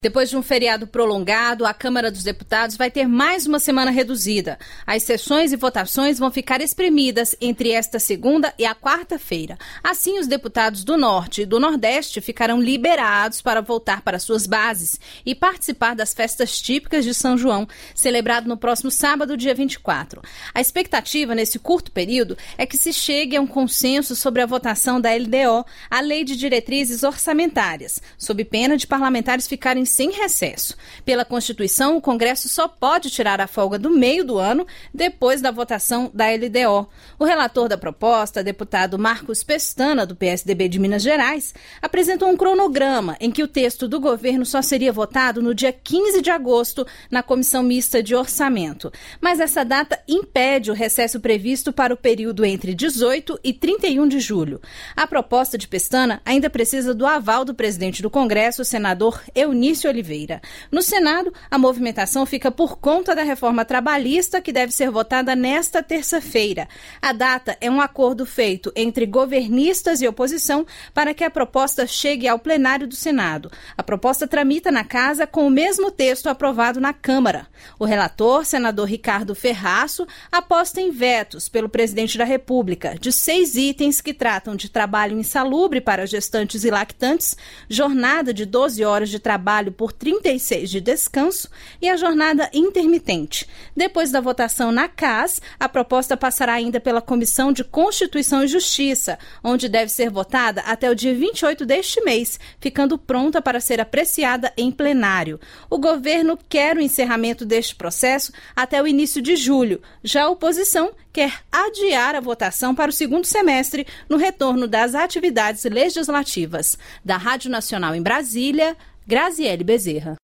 Depois de um feriado prolongado, a Câmara dos Deputados vai ter mais uma semana reduzida. As sessões e votações vão ficar espremidas entre esta segunda e a quarta-feira. Assim, os deputados do Norte e do Nordeste ficarão liberados para voltar para suas bases e participar das festas típicas de São João, celebrado no próximo sábado, dia 24. A expectativa nesse curto período é que se chegue a um consenso sobre a votação da LDO, a Lei de Diretrizes Orçamentárias, sob pena de parlamentares ficarem sem recesso. Pela Constituição, o Congresso só pode tirar a folga do meio do ano depois da votação da LDO. O relator da proposta, deputado Marcos Pestana, do PSDB de Minas Gerais, apresentou um cronograma em que o texto do governo só seria votado no dia 15 de agosto na Comissão Mista de Orçamento. Mas essa data impede o recesso previsto para o período entre 18 e 31 de julho. A proposta de Pestana ainda precisa do aval do presidente do Congresso, o senador Eunício Oliveira. No Senado, a movimentação fica por conta da reforma trabalhista que deve ser votada nesta terça-feira. A data é um acordo feito entre governistas e oposição para que a proposta chegue ao plenário do Senado. A proposta tramita na Casa com o mesmo texto aprovado na Câmara. O relator, senador Ricardo Ferraço, aposta em vetos pelo presidente da República de 6 itens que tratam de trabalho insalubre para gestantes e lactantes, jornada de 12 horas de trabalho por 36 de descanso e a jornada intermitente. Depois da votação na CAS, a proposta passará ainda pela Comissão de Constituição e Justiça, onde deve ser votada até o dia 28 deste mês, ficando pronta para ser apreciada em plenário. O governo quer o encerramento deste processo até o início de julho. Já a oposição quer adiar a votação para o segundo semestre, no retorno das atividades legislativas. Da Rádio Nacional em Brasília, Graziele Bezerra.